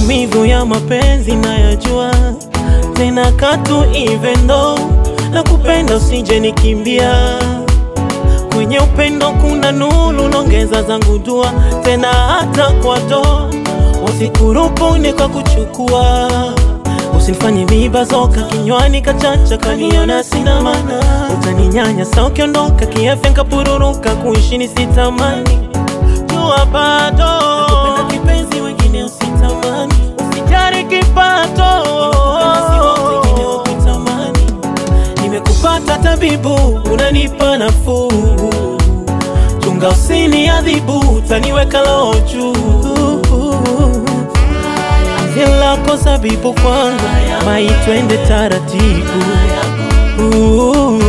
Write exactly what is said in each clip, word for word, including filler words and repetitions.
Maumivu ya mapenzi nayajua, tena katu even though nakupenda usije nikimbia. Kwenye upendo kuna nuru, nongeza zangu dua, tena hata kwa doa wasikurupuni kwa kuchukua. Usinifanye mibazoka kinywani kachacha kaniona sina maana. Utaninyanya sa ukiondoka kiafya nkapururuka, kuishi nisitamani. Jua bado nakupenda kipenzi, wengine usitamani. Usijari kipato, wengine wakutamani. Nimekupata tabibu, unanipa nafuu. Chunga usiniadhibu, utaniweka roho juu. Zila kosa bibu kwangu, mai twende taratibu. uh.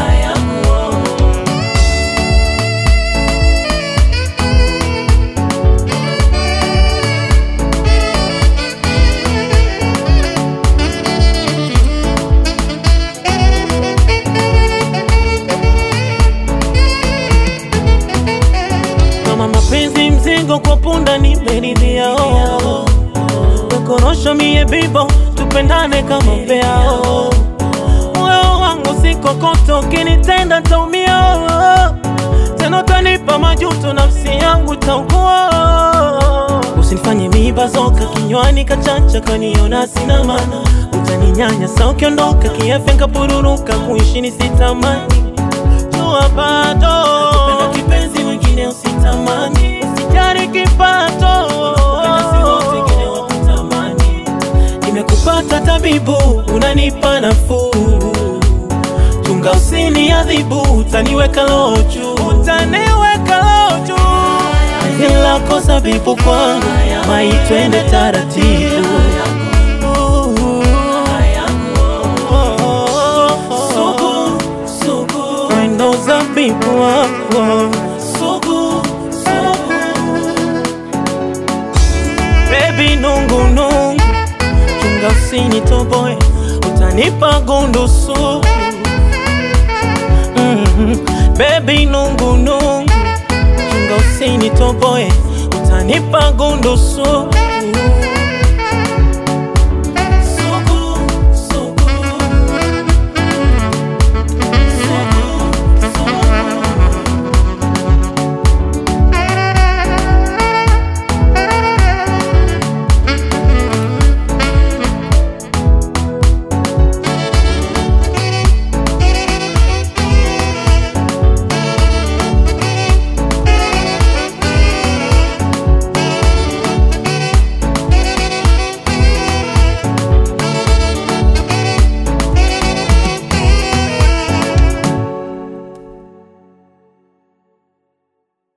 Kama mapenzi mzigo kwa punda nimeridhia. oh. Korosho mie bibo, tupendane kama peo. Moyo wangu si kokoto, kinitenda taumia. Tena utanipa majuto, nafsi yangu taugua. Usinifanye mibazoka kinywani kachacha kaniona sina maana. Utaninyanya sa ukiondoka kiafya nkapururuka, kuishi nisitamani. Jua bado nakupenda kipenzi, wengine usitamani. Usijari kipato, nimekupata tabibu, unanipa nafuu. Chunga usiniadhibu, utaniweka roho juu. Utaniweka roho juu. Zila kosa bibu kwangu, mai twende taratibu. Sugu, sugu, wendo za bibu wako. Sugu, sugu, baby nungu nungu. Chunga usinitoboe, utanipa gundu sugu. mm -hmm. Baby nungu nungu. Chunga usinitoboe, utanipa gundu sugu.